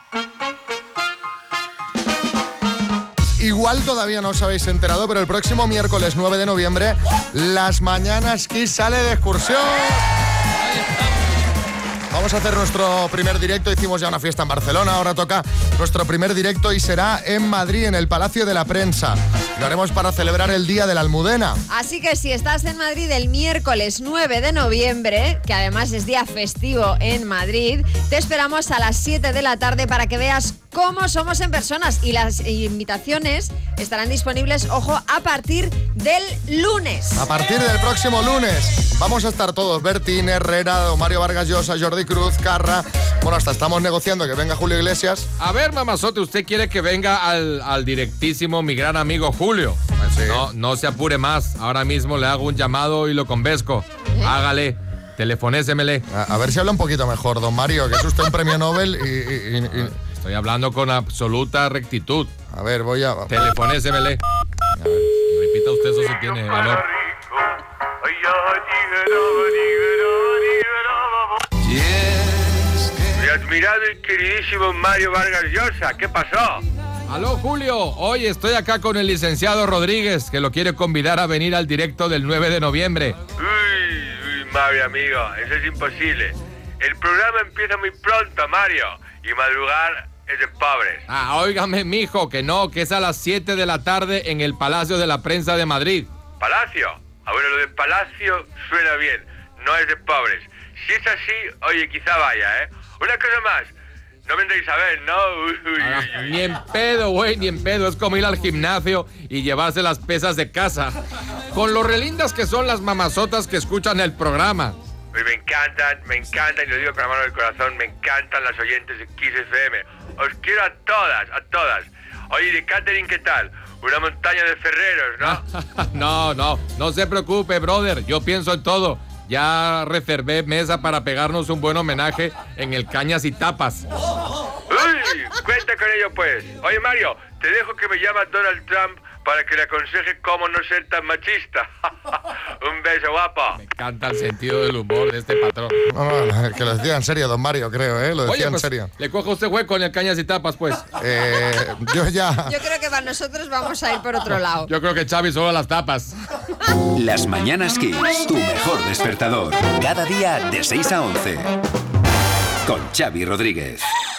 Igual todavía no os habéis enterado, pero el próximo miércoles 9 de noviembre, Las Mañanas Kiss sale de excursión. Vamos a hacer nuestro primer directo. Hicimos ya una fiesta en Barcelona, ahora toca nuestro primer directo y será en Madrid, en el Palacio de la Prensa. Lo haremos para celebrar el Día de la Almudena. Así que si estás en Madrid el miércoles 9 de noviembre, que además es día festivo en Madrid, te esperamos a las 7 de la tarde para que veas cómo somos en personas. Y las invitaciones estarán disponibles, ojo, a partir del lunes. A partir del próximo lunes. Vamos a estar todos, Bertín, Herrera, Mario Vargas Llosa, Jordi Cruz, Carra. Bueno, hasta estamos negociando que venga Julio Iglesias. A ver, mamazote, ¿usted quiere que venga al directísimo mi gran amigo Julio? Pues sí. No se apure más. Ahora mismo le hago un llamado y lo convenzco. Hágale, telefonésemele. A ver si habla un poquito mejor, don Mario, que es usted un premio Nobel y... Estoy hablando con absoluta rectitud. A ver, voy a... Telefonésemele. A ver, repita usted eso si tiene valor. Mi admirado y queridísimo Mario Vargas Llosa, ¿qué pasó? Aló, Julio. Hoy estoy acá con el licenciado Rodríguez, que lo quiere convidar a venir al directo del 9 de noviembre. Uy, Mario, amigo, eso es imposible. El programa empieza muy pronto, Mario, y madrugar es de pobres. Óigame, mijo, que no, que es a las 7 de la tarde en el Palacio de la Prensa de Madrid. ¿Palacio? Bueno, lo de palacio suena bien, no es de pobres. Si es así, oye, quizá vaya, ¿eh? Una cosa más, no vendréis a ver, ¿no? Ni en pedo, güey, ni en pedo. Es como ir al gimnasio y llevarse las pesas de casa. Con lo relindas que son las mamazotas que escuchan el programa. Pues me encantan, y lo digo con la mano del corazón, me encantan las oyentes de Kiss FM. Os quiero a todas. Oye, de catering, ¿qué tal? Una montaña de ferreros, ¿no? No se preocupe, brother. Yo pienso en todo. Ya reservé mesa para pegarnos un buen homenaje en el Cañas y Tapas. Uy, cuenta con ello, pues. Oye, Mario, te dejo que me llama Donald Trump para que le aconseje cómo no ser tan machista. Un beso, guapo. Me encanta el sentido del humor de este patrón. No, que lo decía en serio, don Mario, creo, ¿eh? Lo decía en serio. Le cojo usted hueco en el Cañas y Tapas, pues. Yo ya... Yo creo que para nosotros vamos a ir por otro lado. Yo creo que Xavi solo las tapas. Las Mañanas Kiss, tu mejor despertador. Cada día de 6 a 11. Con Xavi Rodríguez.